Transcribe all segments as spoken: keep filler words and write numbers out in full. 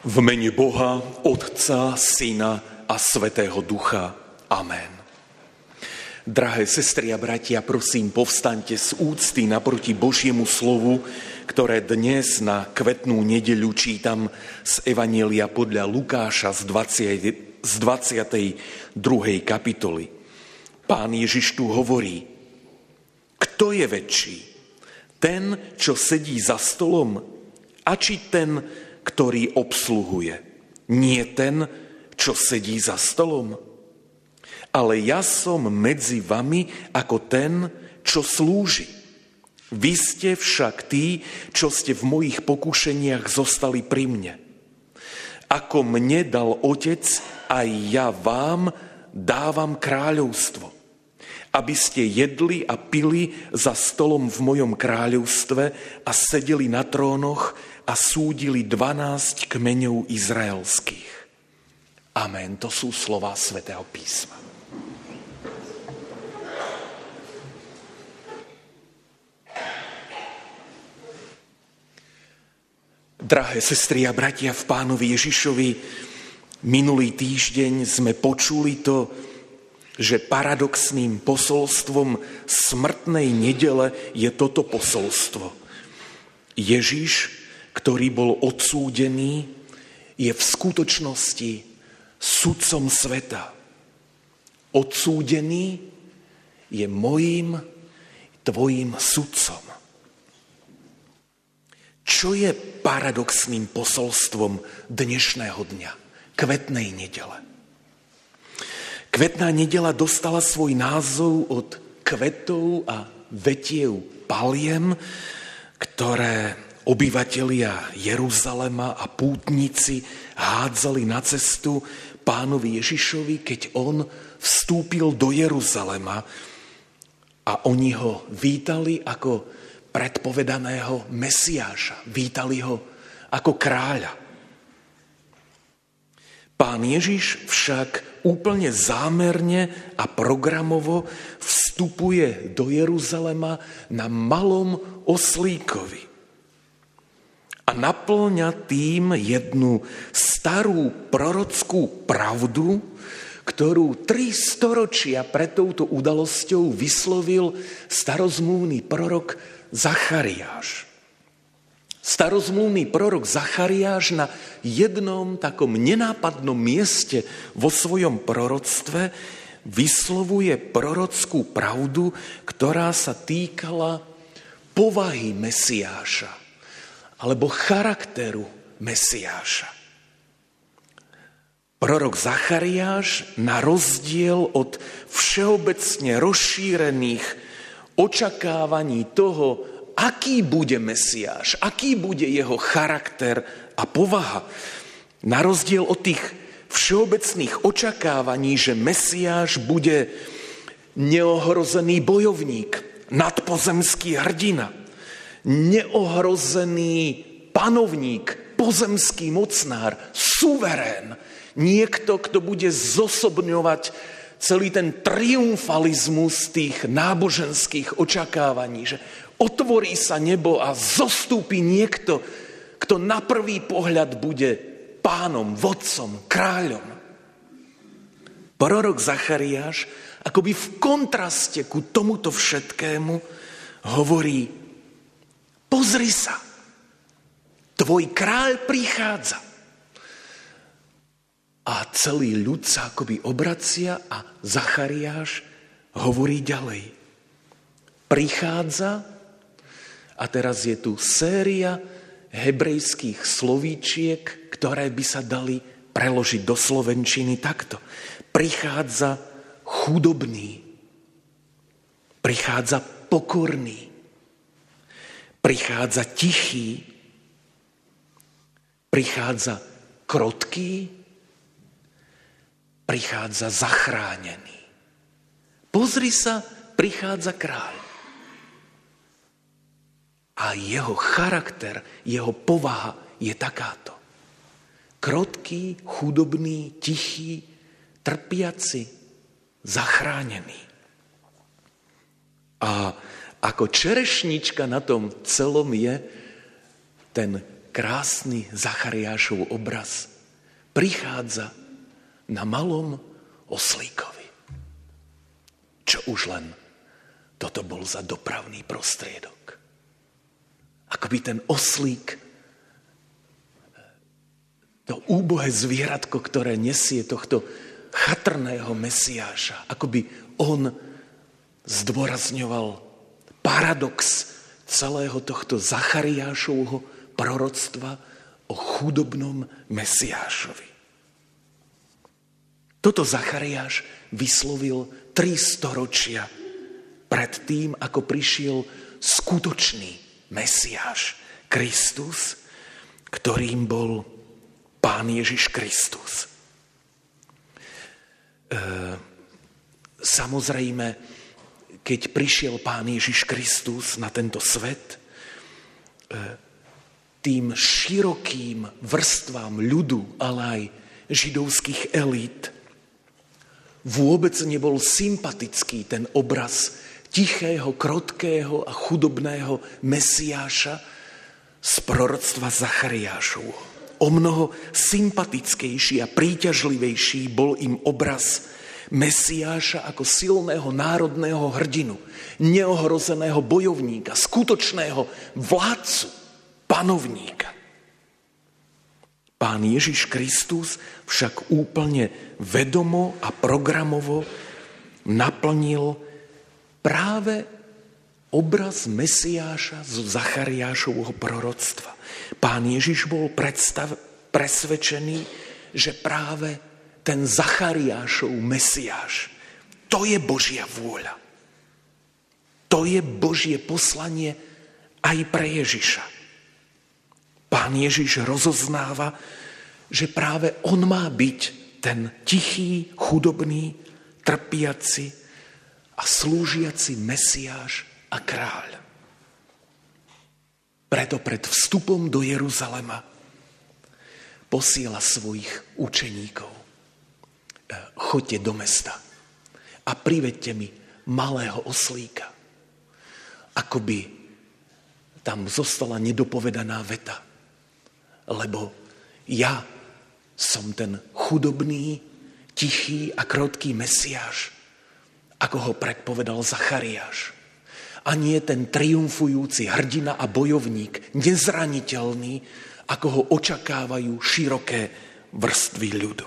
V mene Boha, Otca, Syna a Svätého Ducha. Amen. Drahé sestry a bratia, prosím, povstaňte z úcty naproti Božiemu slovu, ktoré dnes na kvetnú nedeľu čítam z Evanjelia podľa Lukáša z dvadsiatej druhej kapitoly. Pán Ježiš tu hovorí: Kto je väčší? Ten, čo sedí za stolom, a či ten, ktorý obsluhuje? Nie ten, čo sedí za stolom? Ale ja som medzi vami ako ten, čo slúži. Vy ste však tí, čo ste v mojich pokušeniach zostali pri mne. Ako mne dal Otec, aj ja vám dávam kráľovstvo, aby ste jedli a pili za stolom v mojom kráľovstve a sedeli na trónoch a súdili dvanásť kmeňov izraelských. Amen. To sú slová Svätého písma. Drahé sestry a bratia v Pánovi Ježišovi, minulý týždeň sme počuli to, že paradoxným posolstvom smrtnej nedele je toto posolstvo. Ježiš, ktorý bol odsúdený, je v skutočnosti sudcom sveta. Odsúdený je mojím, tvojím sudcom. Čo je paradoxným posolstvom dnešného dňa, kvetnej nedele? Kvetná nedeľa dostala svoj názov od kvetov a vetiev paliem, ktoré obyvatelia Jeruzalema a pútnici hádzali na cestu Pánovi Ježišovi, keď on vstúpil do Jeruzalema a oni ho vítali ako predpovedaného Mesiáša. Vítali ho ako kráľa. Pán Ježiš však úplne zámerne a programovo vstupuje do Jeruzalema na malom oslíkovi a naplňa tým jednu starú prorockú pravdu, ktorú tri storočia pred touto udalosťou vyslovil starozmluvný prorok Zachariáš. Starozmluvný prorok Zachariáš na jednom takom nenápadnom mieste vo svojom proroctve vyslovuje prorockú pravdu, ktorá sa týkala povahy Mesiáša alebo charakteru Mesiáša. Prorok Zachariáš na rozdiel od všeobecne rozšírených očakávaní toho, aký bude Mesiáš, aký bude jeho charakter a povaha, na rozdiel od tých všeobecných očakávaní, že Mesiáš bude neohrozený bojovník, nadpozemský hrdina, neohrozený panovník, pozemský mocnár, suverén, niekto, kto bude zosobňovať celý ten triumfalizmus tých náboženských očakávaní, že otvorí sa nebo a zostúpi niekto, kto na prvý pohľad bude pánom, vodcom, kráľom. Prorok Zachariáš akoby v kontraste ku tomuto všetkému hovorí: pozri sa, tvoj kráľ prichádza. A celý ľud sa akoby obracia a Zachariáš hovorí ďalej. Prichádza, a teraz je tu séria hebrejských slovíčiek, ktoré by sa dali preložiť do slovenčiny takto. Prichádza chudobný, prichádza pokorný, prichádza tichý, prichádza krotký, prichádza zachránený. Pozri sa, prichádza kráľ. A jeho charakter, jeho povaha je takáto. Krotký, chudobný, tichý, trpiaci, zachránený. A ako čerešnička na tom celom je ten krásny Zachariášov obraz prichádza na malom oslíkovi. Čo už len toto bol za dopravný prostriedok. Akoby ten oslík, to úbohé zvieratko, ktoré nesie tohto chatrného Mesiáša, akoby on zdôrazňoval paradox celého tohto Zachariášovho proroctva o chudobnom Mesiášovi. Toto Zachariáš vyslovil tri storočia pred tým, ako prišiel skutočný Mesiáš, Kristus, ktorým bol Pán Ježiš Kristus. E, samozrejme, keď prišiel Pán Ježiš Kristus na tento svet, e, tým širokým vrstvám ľudu, ale aj židovských elít, vôbec nebol sympatický ten obraz tichého, krotkého a chudobného Mesiáša z proroctva Zachariášovho. O mnoho sympatickejší a príťažlivejší bol im obraz Mesiáša ako silného národného hrdinu, neohrozeného bojovníka, skutočného vládcu, panovníka. Pán Ježiš Kristus však úplne vedomo a programovo naplnil práve obraz Mesiáša zo Zachariášovho proroctva. Pán Ježiš bol predstav, presvedčený, že práve ten Zachariášov Mesiáš, to je Božia vôľa. To je Božie poslanie aj pre Ježiša. Pán Ježiš rozoznáva, že práve on má byť ten tichý, chudobný, trpiaci a slúžiaci Mesiáš a kráľ. Preto pred vstupom do Jeruzalema posiela svojich učeníkov. Choďte do mesta a privedte mi malého oslíka. Akoby tam zostala nedopovedaná veta. Lebo ja som ten chudobný, tichý a krotký Mesiáš, ako ho predpovedal Zachariáš. A nie ten triumfujúci hrdina a bojovník, nezraniteľný, ako ho očakávajú široké vrstvy ľudu.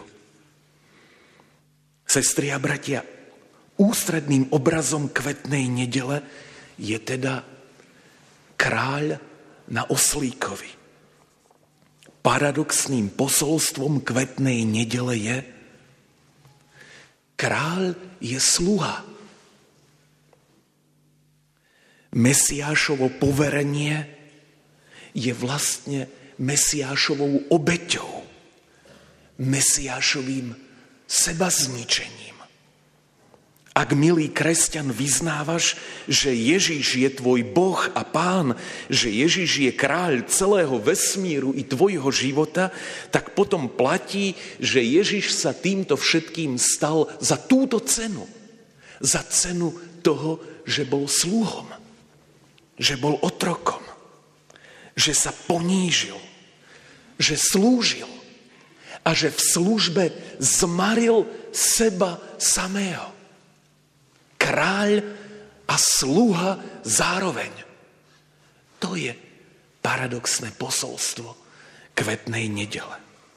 Sestri a bratia, ústredným obrazom kvetnej nedele je teda kráľ na oslíkovi. Paradoxným posolstvom kvetnej nedele je: kráľ je sluha. Mesiášovo poverenie je vlastne Mesiášovou obeťou, Mesiášovým sebazničením. Ak, milý kresťan, vyznávaš, že Ježiš je tvoj Boh a Pán, že Ježiš je kráľ celého vesmíru i tvojho života, tak potom platí, že Ježiš sa týmto všetkým stal za túto cenu. Za cenu toho, že bol sluhom, že bol otrokom, že sa ponížil, že slúžil a že v službe zmaril seba samého. Kráľ a sluha zároveň. To je paradoxné posolstvo kvetnej nedele.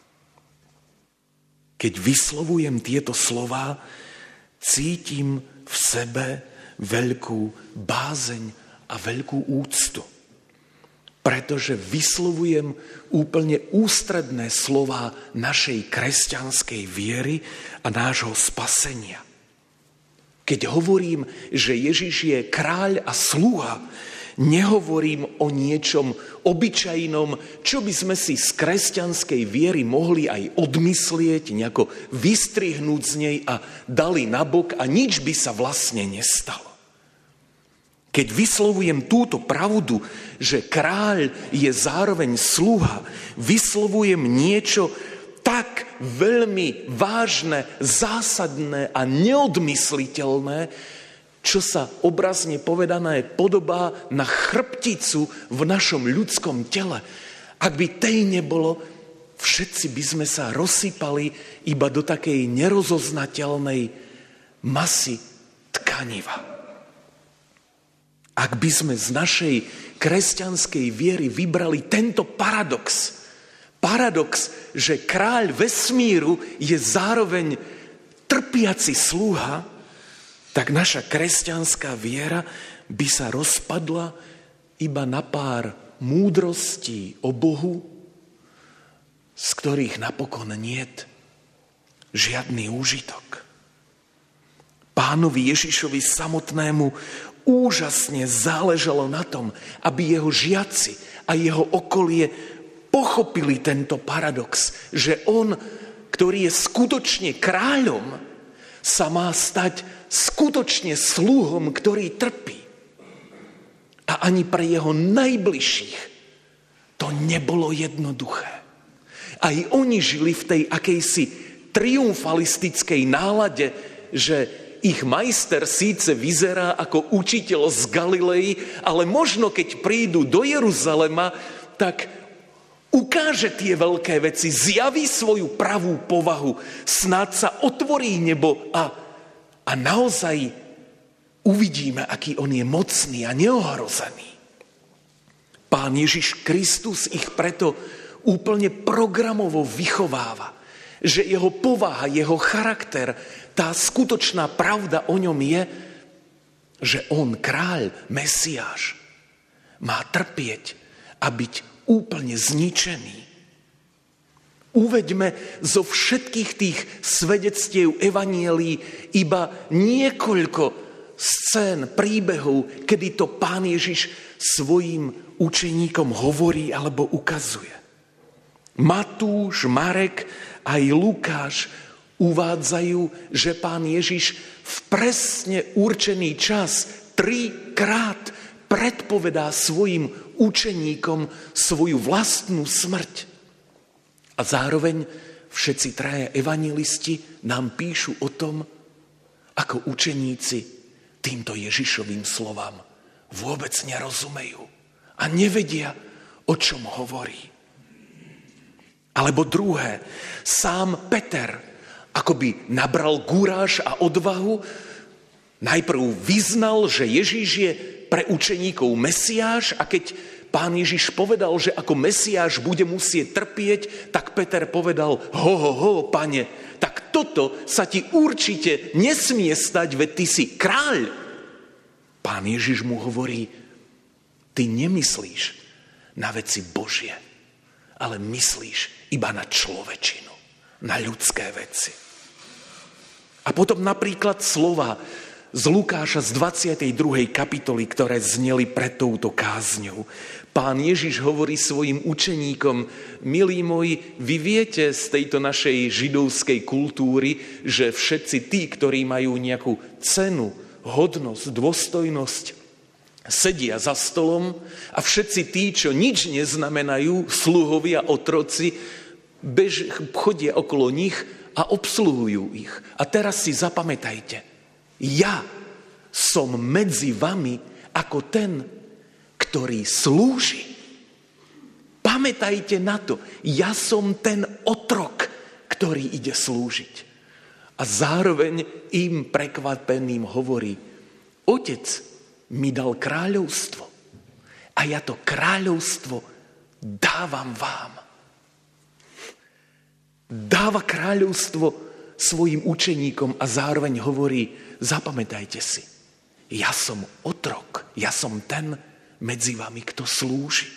Keď vyslovujem tieto slová, cítim v sebe veľkú bázeň a veľkú úctu. Pretože vyslovujem úplne ústredné slová našej kresťanskej viery a nášho spasenia. Keď hovorím, že Ježiš je kráľ a sluha, nehovorím o niečom obyčajnom, čo by sme si z kresťanskej viery mohli aj odmyslieť, nejako vystrihnúť z nej a dali nabok a nič by sa vlastne nestalo. Keď vyslovujem túto pravdu, že kráľ je zároveň sluha, vyslovujem niečo tak veľmi vážne, zásadné a neodmysliteľné, čo sa obrazne povedané podobá na chrbticu v našom ľudskom tele Ak by tej nebolo, všetci by sme sa rozsypali iba do takej nerozoznateľnej masy tkaniva. Ak by sme z našej kresťanskej viery vybrali tento paradox, paradox, že kráľ vesmíru je zároveň trpiaci sluha, tak naša kresťanská viera by sa rozpadla iba na pár múdrostí o Bohu, z ktorých napokon niet žiadny úžitok. Pánovi Ježišovi samotnému úžasne záležalo na tom, aby jeho žiaci a jeho okolie pochopili tento paradox, že on, ktorý je skutočne kráľom, sa má stať skutočne sluhom, ktorý trpí. A ani pre jeho najbližších to nebolo jednoduché. Aj oni žili v tej akejsi triumfalistickej nálade, že ich majster síce vyzerá ako učiteľ z Galilei, ale možno keď prídu do Jeruzalema, tak ukáže tie veľké veci, zjaví svoju pravú povahu, snáď sa otvorí nebo a, a naozaj uvidíme, aký on je mocný a neohrozený. Pán Ježiš Kristus ich preto úplne programovo vychováva, že jeho povaha, jeho charakter, tá skutočná pravda o ňom je, že on, kráľ, Mesiáš, má trpieť a byť úplne zničený. Uveďme zo všetkých tých svedectiev evanielií iba niekoľko scén, príbehov, kedy to Pán Ježiš svojim učeníkom hovorí alebo ukazuje. Matúš, Marek aj Lukáš uvádzajú, že Pán Ježiš v presne určený čas trikrát predpovedá svojim učeníkom svoju vlastnú smrť. A zároveň všetci traja evanjelisti nám píšu o tom, ako učeníci týmto Ježišovým slovám vôbec nerozumejú a nevedia, o čom hovorí. Alebo druhé, sám Peter akoby nabral gúráž a odvahu, najprv vyznal, že Ježiš je pre učeníkov Mesiáš a keď Pán Ježiš povedal, že ako Mesiáš bude musieť trpieť, tak Peter povedal, ho, ho, ho, pane, tak toto sa ti určite nesmie stať, veď ty si kráľ. Pán Ježiš mu hovorí, ty nemyslíš na veci Božie, ale myslíš iba na človečinu, na ľudské veci. A potom napríklad slova z Lukáša z dvadsiatej druhej kapitoly, ktoré zneli pred touto kázňou. Pán Ježiš hovorí svojim učeníkom, milí moji, vy viete z tejto našej židovskej kultúry, že všetci tí, ktorí majú nejakú cenu, hodnosť, dôstojnosť, sedia za stolom a všetci tí, čo nič neznamenajú, sluhovia, otroci, bež, chodia okolo nich a obsluhujú ich. A teraz si zapamätajte, ja som medzi vami ako ten, ktorý slúži. Pamätajte na to, ja som ten otrok, ktorý ide slúžiť. A zároveň im prekvapeným hovorí, Otec mi dal kráľovstvo a ja to kráľovstvo dávam vám. Dáva kráľovstvo svojim učeníkom a zároveň hovorí, zapamätajte si, ja som otrok, ja som ten medzi vami, kto slúži.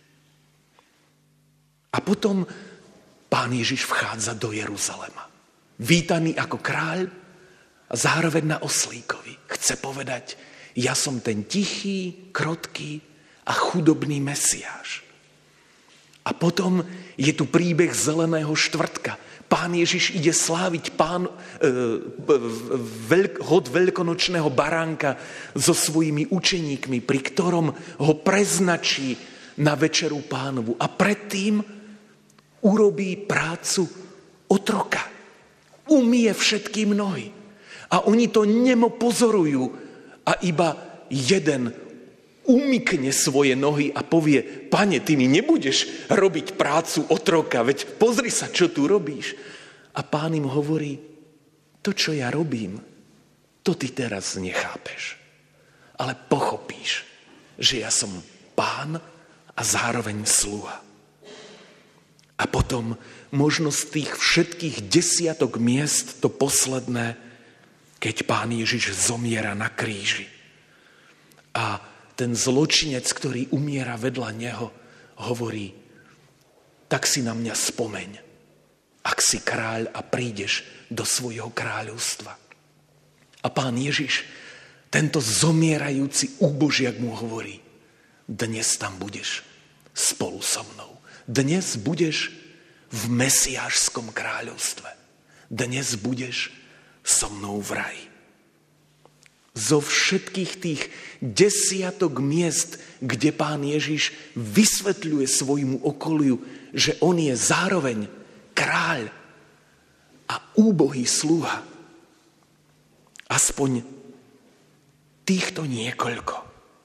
A potom Pán Ježiš vchádza do Jeruzalema. Vítaný ako kráľ a zároveň na oslíkovi. Chce povedať, ja som ten tichý, krotký a chudobný Mesiáš. A potom je tu príbeh Zeleného štvrtka. Pán Ježiš ide sláviť pán, e, veľk, hod veľkonočného baránka so svojimi učeníkmi, pri ktorom ho preznačí na večeru Pánovu. A predtým urobí prácu otroka. Umie všetky nohy. A oni to nemo pozorujú. A iba jeden umykne svoje nohy a povie: Pane, ty mi nebudeš robiť prácu otroka, veď pozri sa, čo tu robíš. A Pán im hovorí: to, čo ja robím, to ty teraz nechápeš. Ale pochopíš, že ja som Pán a zároveň sluha. A potom možno z tých všetkých desiatok miest to posledné, keď Pán Ježiš zomiera na kríži. A ten zločinec, ktorý umiera vedľa neho, hovorí: tak si na mňa spomeň, ak si kráľ a prídeš do svojho kráľovstva. A Pán Ježiš, tento zomierajúci úbožiak, mu hovorí: dnes tam budeš spolu so mnou. Dnes budeš v mesiášskom kráľovstve. Dnes budeš so mnou v raji. Zo všetkých tých desiatok miest, kde Pán Ježiš vysvetľuje svojmu okoliu, že on je zároveň kráľ a úbohý sluha, aspoň týchto niekoľko.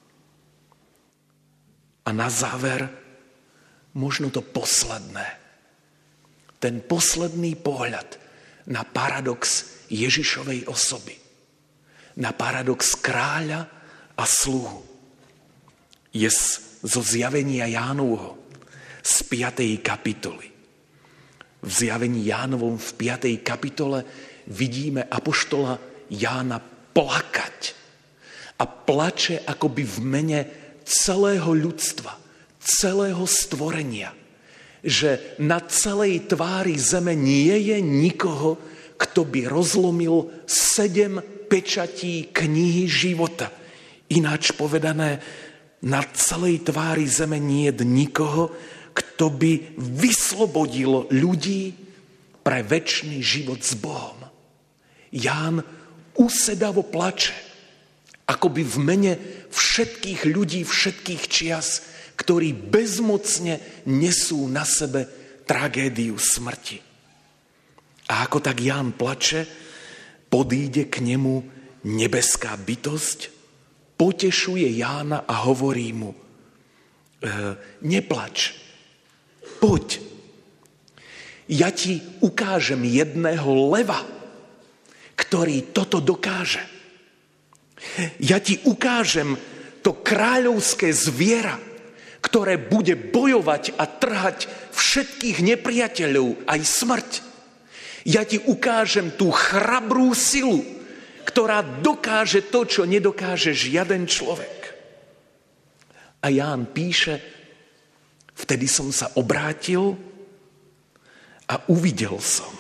A na záver možno to posledné. Ten posledný pohľad na paradox Ježišovej osoby. Na paradox kráľa a sluhu. Je zo zjavenia Jánovho z piatej kapitoly. V zjavení Jánovom v piatej kapitole vidíme apoštola Jána plakať. A plače akoby v mene celého ľudstva, celého stvorenia, že na celej tvári zeme nie je nikoho, kto by rozlomil sedem pečatí knihy života. Ináč povedané, na celej tvári zeme nie je nikoho, kto by vyslobodil ľudí pre večný život s Bohom. Ján usedavo plače, akoby v mene všetkých ľudí, všetkých čias, ktorí bezmocne nesú na sebe tragédiu smrti. A ako tak Ján plače, podíde k nemu nebeská bytosť, potešuje Jána a hovorí mu: e, neplač, poď, ja ti ukážem jedného leva, ktorý toto dokáže. Ja ti ukážem to kráľovské zviera, ktoré bude bojovať a trhať všetkých nepriateľov, aj smrť. Ja ti ukážem tú chrabrú silu, ktorá dokáže to, čo nedokáže žiaden človek. A Ján píše: vtedy som sa obrátil a uvidel som.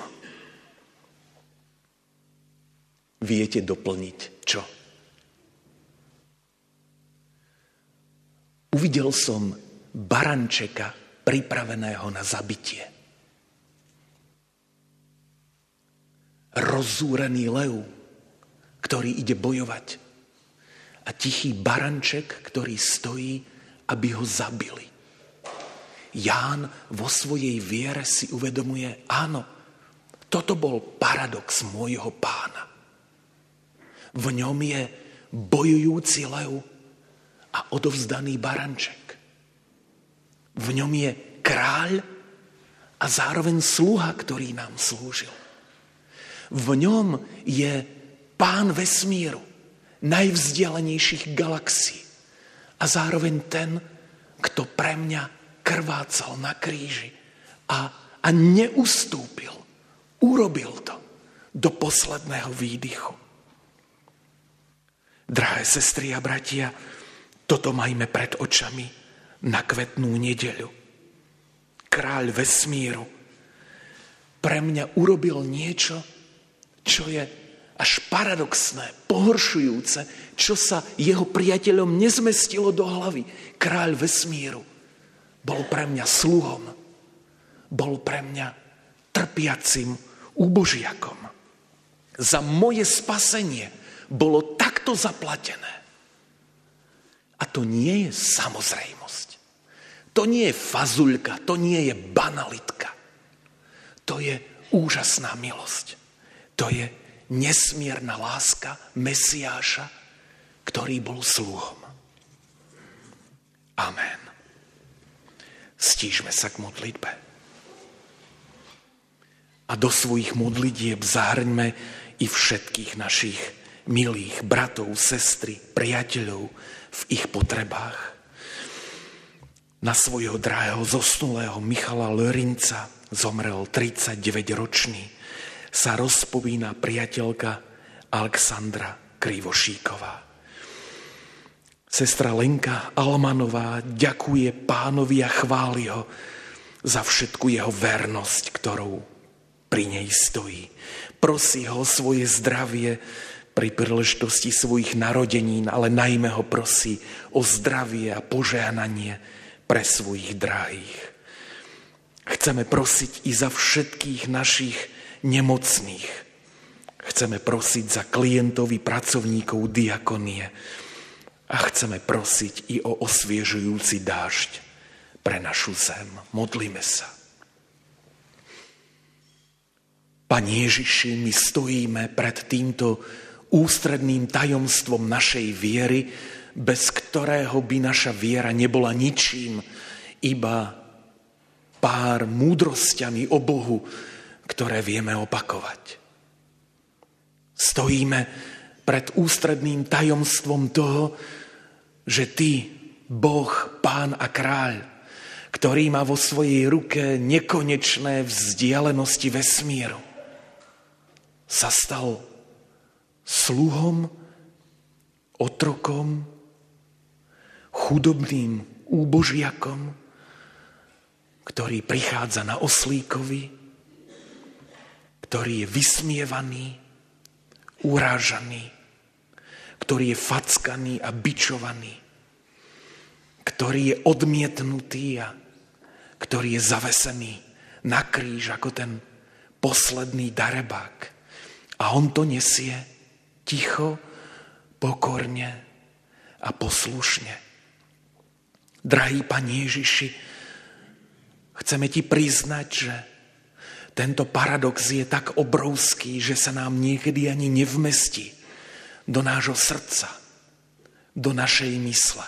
Viete doplniť čo? Uvidel som barančeka pripraveného na zabitie. Rozzúrený lev, ktorý ide bojovať. A tichý baranček, ktorý stojí, aby ho zabili. Ján vo svojej viere si uvedomuje: áno, toto bol paradox môjho Pána. V ňom je bojujúci lev a odovzdaný baranček. V ňom je kráľ a zároveň sluha, ktorý nám slúžil. V ňom je Pán vesmíru, najvzdialenejších galaxií a zároveň ten, kto pre mňa krvácal na kríži a, a neustúpil. Urobil to do posledného výdychu. Drahé sestry a bratia, toto majme pred očami na kvetnú nedeľu. Kráľ vesmíru pre mňa urobil niečo, čo je až paradoxné, pohoršujúce, čo sa jeho priateľom nezmestilo do hlavy. Kráľ vesmíru bol pre mňa sluhom, bol pre mňa trpiacim úbožiakom. Za moje spasenie bolo takto zaplatené. A to nie je samozrejmosť. To nie je fazuľka, to nie je banalitka. To je úžasná milosť. To je nesmierna láska Mesiáša, ktorý bol sluhom. Stížme sa k modlitbe. A do svojich modlitieb zahrňme i všetkých našich milých bratov, sestry, priateľov v ich potrebách. Na svojho drahého zosnulého Michala Lörinca, zomrel tridsaťdeväťročný, sa rozpovína priateľka Alexandra Krivošíková. Sestra Lenka Almanová ďakuje Pánovi a chváli ho za všetku jeho vernosť, ktorou pri nej stojí. Prosí ho o svoje zdravie pri príležitosti svojich narodenín, ale najmä ho prosí o zdravie a požehnanie pre svojich drahých. Chceme prosiť i za všetkých našich nemocných. Chceme prosiť za klientov i pracovníkov diakonie a chceme prosiť i o osviežujúci dážď pre našu zem. Modlíme sa. Pane Ježiši, my stojíme pred týmto ústredným tajomstvom našej viery, bez ktorého by naša viera nebola ničím, iba pár múdrosťami o Bohu, ktoré vieme opakovať. Stojíme pred ústredným tajomstvom toho, že Ty, Boh, Pán a Kráľ, ktorý má vo svojej ruke nekonečné vzdialenosti vesmíru, sa stal sluhom, otrokom, chudobným úbožiakom, ktorý prichádza na oslíkovi, ktorý je vysmievaný, urážaný, ktorý je fackaný a bičovaný, ktorý je odmietnutý a ktorý je zavesený na kríž ako ten posledný darebák. A on to nesie ticho, pokorne a poslušne. Drahý Pane Ježiši, chceme Ti priznať, že tento paradox je tak obrovský, že sa nám niekedy ani nevmestí do nášho srdca, do našej mysle.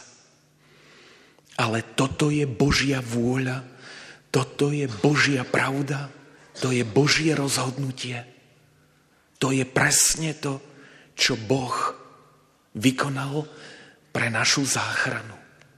Ale toto je Božia vôľa, toto je Božia pravda, to je Božie rozhodnutie. To je presne to, čo Boh vykonal pre našu záchranu.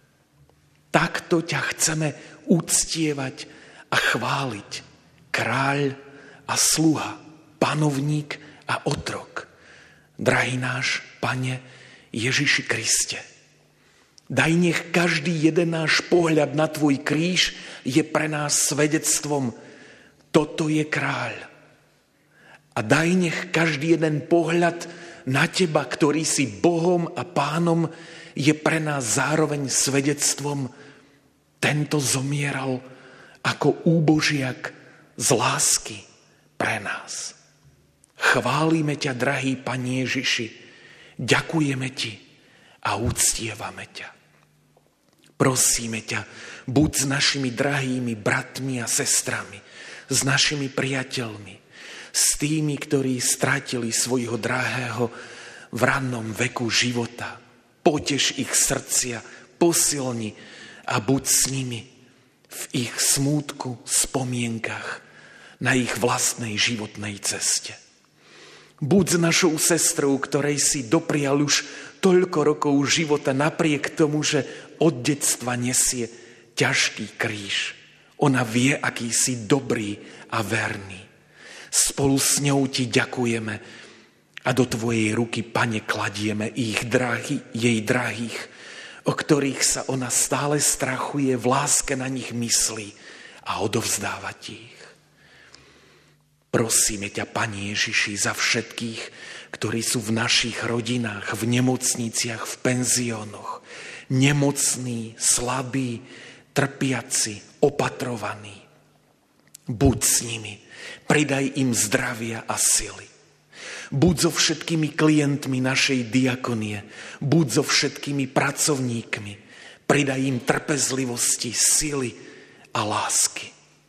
Takto ťa chceme uctievať a chváliť. Kráľ a sluha, panovník a otrok. Drahý náš Pane Ježiši Kriste, daj nech každý jeden náš pohľad na Tvoj kríž je pre nás svedectvom: toto je kráľ. A daj nech každý jeden pohľad na Teba, ktorý si Bohom a Pánom, je pre nás zároveň svedectvom: tento zomieral ako úbožiak z lásky pre nás. Chválime ťa, drahý Pane Ježiši, ďakujeme Ti a uctievame ťa. Prosíme ťa, buď s našimi drahými bratmi a sestrami, s našimi priateľmi, s tými, ktorí stratili svojho drahého v rannom veku života. Potež ich srdcia, posilni a buď s nimi v ich smútku, spomienkach na ich vlastnej životnej ceste. Buď s našou sestrou, ktorej si doprial už toľko rokov života, napriek tomu, že od detstva nesie ťažký kríž. Ona vie, aký si dobrý a verný. Spolu s ňou Ti ďakujeme a do Tvojej ruky, Pane, kladieme ich drahy, jej drahých, o ktorých sa ona stále strachuje, v láske na nich myslí a odovzdáva Ti ich. Prosíme ťa, Pane Ježiši, za všetkých, ktorí sú v našich rodinách, v nemocniciach, v penziónoch, nemocní, slabí, trpiaci, opatrovaní. Buď s nimi, pridaj im zdravia a sily. Buď so všetkými klientmi našej diakonie, buď so všetkými pracovníkmi, pridaj im trpezlivosti, sily a lásky.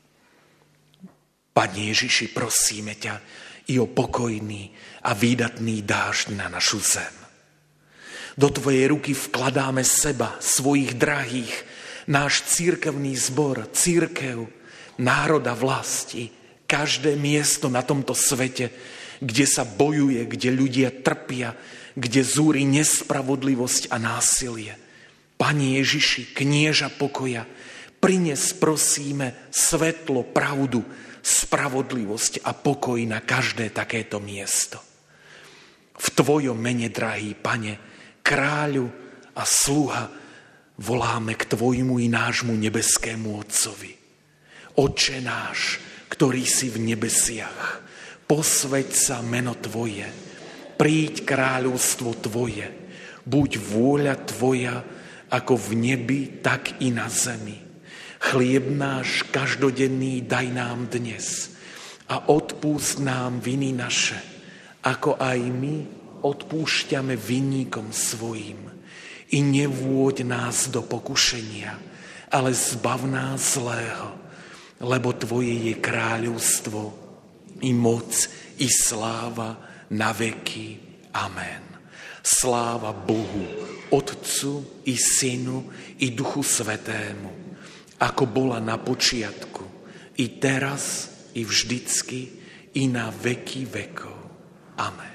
Pane Ježiši, prosíme ťa i o pokojný a výdatný dážď na našu zem. Do Tvojej ruky vkladáme seba, svojich drahých, náš cirkevný zbor, cirkev, národa vlasti, každé miesto na tomto svete, kde sa bojuje, kde ľudia trpia, kde zúri nespravodlivosť a násilie. Pane Ježiši, knieža pokoja, prines, prosíme, svetlo, pravdu, spravodlivosť a pokoj na každé takéto miesto. V Tvojom mene, drahý Pane, kráľu a sluha, voláme k Tvojmu i nášmu nebeskému Otcovi. Otče náš, ktorý si v nebesiach, posväť sa meno Tvoje, príď kráľovstvo Tvoje, buď vôľa Tvoja, ako v nebi, tak i na zemi. Chlieb náš každodenný daj nám dnes a odpúsť nám viny naše, ako aj my odpúšťame vinníkom svojim. I nevôď nás do pokušenia, ale zbav nás zlého, lebo Tvoje je kráľovstvo, i moc, i sláva na veky. Amen. Sláva Bohu, Otcu, i Synu, i Duchu Svätému, ako bola na počiatku, i teraz, i vždycky, i na veky vekov. Amen.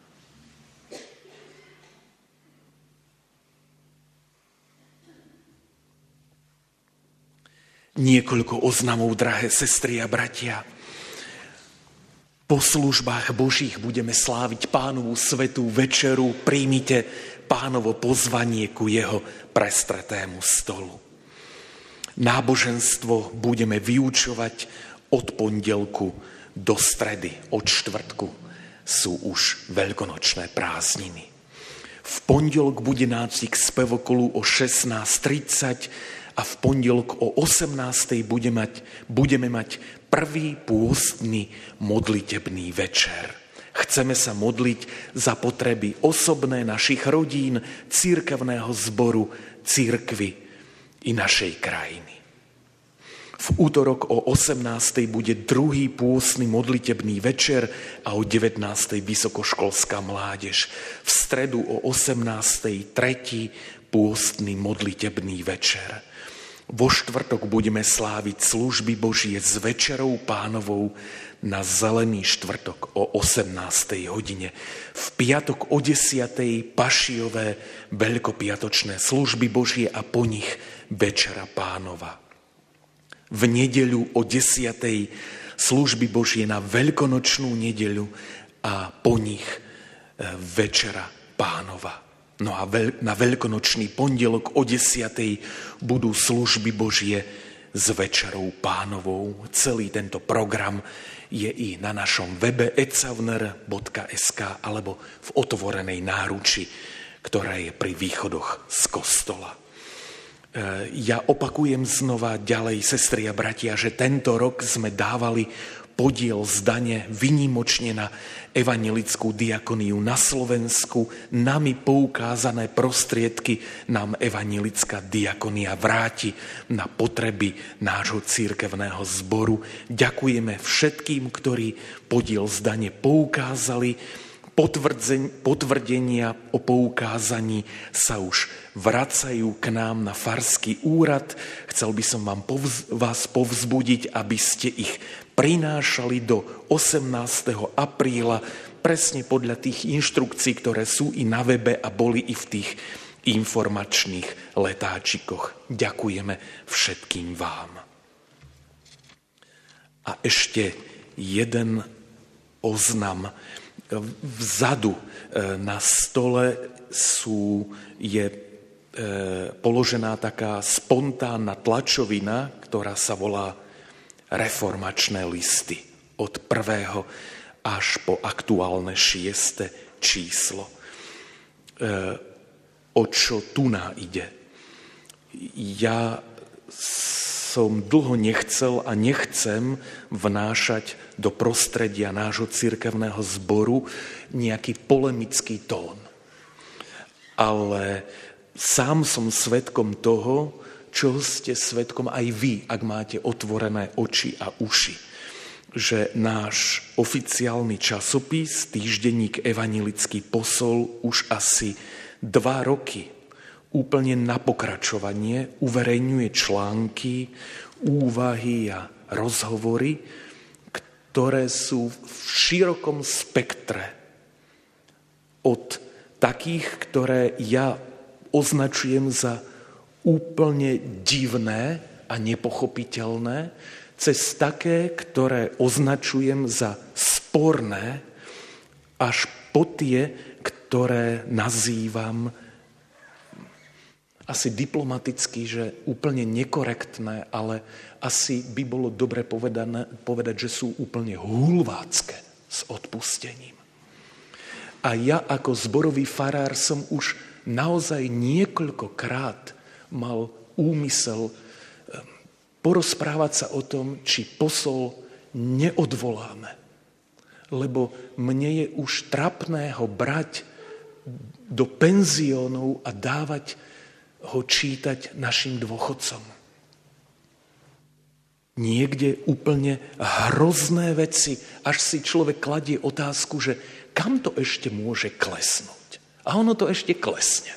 Niekoľko oznamov, drahé sestry a bratia. Po službách Božích budeme sláviť Pánovu svätú večeru. Príjmite Pánovo pozvanie ku jeho prestretému stolu. Náboženstvo budeme vyučovať od pondelku do stredy, od štvrtku. Sú už veľkonočné prázdniny. V pondelok bude nácvik spevokolu o šestnásť tridsať a v pondelok o osemnástej budeme mať, budeme mať prvý pôstny modlitebný večer. Chceme sa modliť za potreby osobné našich rodín, cirkevného zboru, cirkvi i našej krajiny. V útorok o osemnástej bude druhý pôstny modlitebný večer a o devätnástej vysokoškolská mládež. V stredu o osemnástej tretí pôstny modlitebný večer. Vo štvrtok budeme sláviť služby Božie s večerou Pánovou na Zelený štvrtok o osemnástej hodine. V piatok o desiatej pašiové veľkopiatočné služby Božie a po nich večera Pánova. V nedeľu o desiatej služby Božie na veľkonočnú nedeľu a po nich večera Pánova. No a na veľkonočný pondelok o desiatej budú služby Božie s večerou Pánovou. Celý tento program je i na našom webe ecavner bodka es ká alebo v otvorenej náruči, ktorá je pri východoch z kostola. Ja opakujem znova ďalej, sestry a bratia, že tento rok sme dávali podiel z dane výnimočne na evanjelickú diakoniu na Slovensku. Nami poukázané prostriedky nám evanjelická diakonia vráti na potreby nášho cirkevného zboru. Ďakujeme všetkým, ktorí podiel z dane poukázali. Potvrdenia o poukázaní sa už vracajú k nám na farský úrad. Chcel by som vám povz- vás povzbudiť, aby ste ich prinášali do osemnásteho apríla presne podľa tých inštrukcií, ktoré sú i na webe a boli i v tých informačných letáčikoch. Ďakujeme všetkým vám. A ešte jeden oznam. Vzadu na stole sú, je položená taká spontánna tlačovina, ktorá sa volá Reformačné listy od prvého až po aktuálne šieste číslo. O čo tu ná ide? Ja som dlho nechcel a nechcem vnášať do prostredia nášho cirkevného zboru nejaký polemický tón. Ale sám som svedkom toho, čo ste svedkom aj vy, ak máte otvorené oči a uši, že náš oficiálny časopis, týždenník Evanjelický posol, už asi dva roky úplne na pokračovanie uverejňuje články, úvahy a rozhovory, ktoré sú v širokom spektre od takých, ktoré ja označujem za úplne divné a nepochopiteľné, cez také, ktoré označujem za sporné, až po tie, ktoré nazývam asi diplomaticky, že úplne nekorektné, ale asi by bolo dobre povedané, povedať, že sú úplne hulvácké s odpustením. A ja ako zborový farár som už naozaj niekoľkokrát mal úmysel porozprávať sa o tom, či posol neodvoláme. Lebo mne je už trapné ho brať do penziónov a dávať ho čítať našim dôchodcom. Niekde úplne hrozné veci, až si človek kladie otázku, že kam to ešte môže klesnúť. A ono to ešte klesne.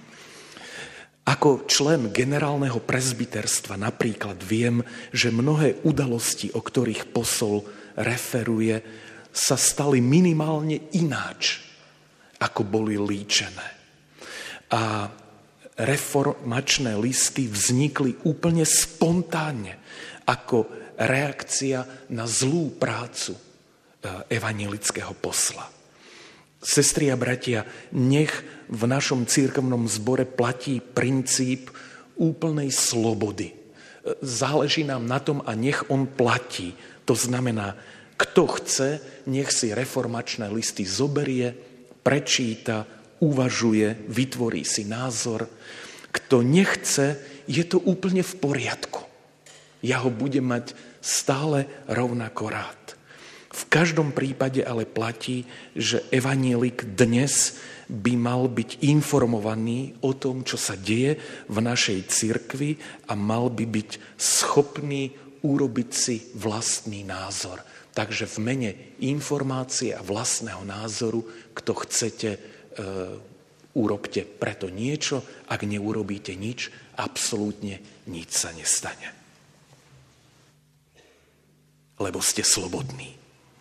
Ako člen generálneho prezbiterstva napríklad viem, že mnohé udalosti, o ktorých posol referuje, sa stali minimálne ináč, ako boli líčené. A reformačné listy vznikli úplne spontánne ako reakcia na zlú prácu evanjelického posla. Sestri a bratia, nech v našom cirkevnom zbore platí princíp úplnej slobody. Záleží nám na tom a nech on platí. To znamená, kto chce, nech si reformačné listy zoberie, prečíta, uvažuje, vytvorí si názor. Kto nechce, je to úplne v poriadku. Ja ho budem mať stále rovnako rád. V každom prípade ale platí, že evanjelik dnes by mal byť informovaný o tom, čo sa deje v našej cirkvi a mal by byť schopný urobiť si vlastný názor. Takže v mene informácie a vlastného názoru, kto chcete, e, urobte preto niečo, ak neurobíte nič, absolútne nič sa nestane. Lebo ste slobodní.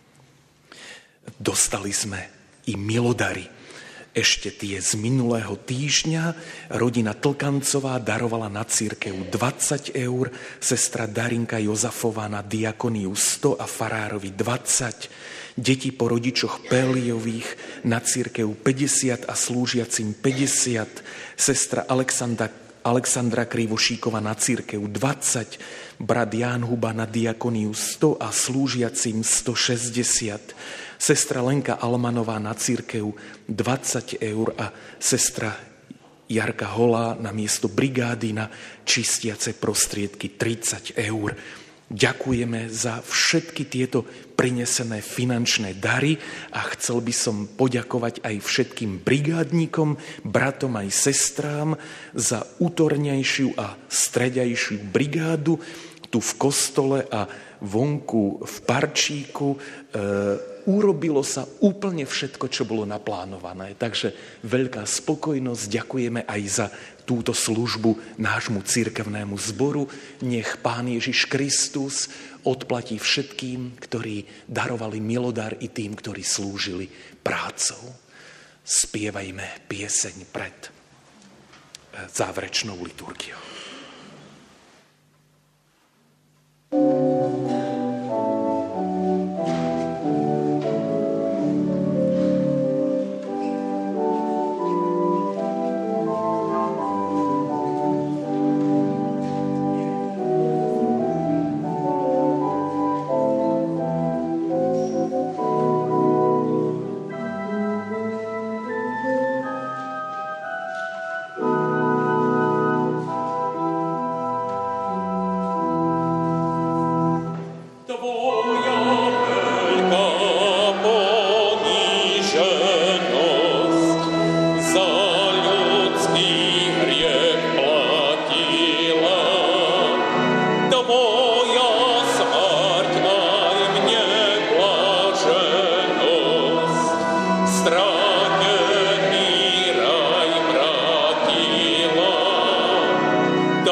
Dostali sme i milodary. Ešte tie z minulého týždňa rodina Tlkancová darovala na cirkev dvadsať eur, sestra Darinka Jozafová na diakoniu sto a farárovi dvadsať, deti po rodičoch Péliových na cirkev päťdesiat a slúžiacim päťdesiat, sestra Alexandra, Alexandra Krivošíková na cirkev dvadsať, brat Ján Huba na diakoniu sto a slúžiacim stošesťdesiat, sestra Lenka Almanová na cirkev dvadsať eur a sestra Jarka Holá na miesto brigády na čistiace prostriedky tridsať eur. Ďakujeme za všetky tieto prinesené finančné dary a chcel by som poďakovať aj všetkým brigádnikom, bratom aj sestrám za utorňajšiu a stredajšiu brigádu tu v kostole a vonku v parčíku. E, urobilo sa úplne všetko, čo bolo naplánované. Takže veľká spokojnosť, ďakujeme aj za túto službu nášmu cirkevnému zboru. Nech Pán Ježiš Kristus odplatí všetkým, ktorí darovali milodar i tým, ktorí slúžili prácou. Spievajme pieseň pred záverečnou liturgiou.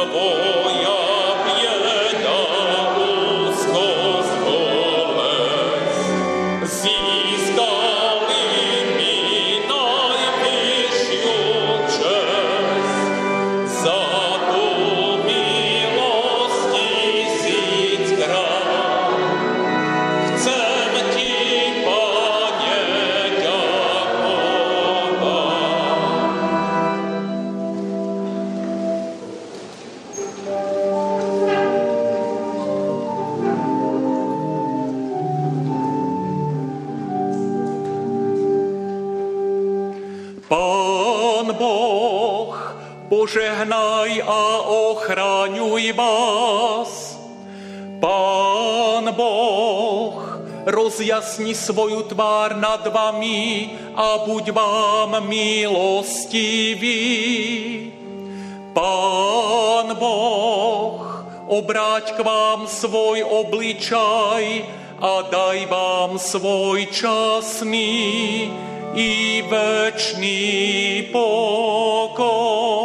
Požehnaj a ochraňuj vás. Pán Boh rozjasni svoju tvár nad vami a buď vám milostivý. Pán Boh obráť k vám svoj obličaj a daj vám svoj časný i večný pokoj.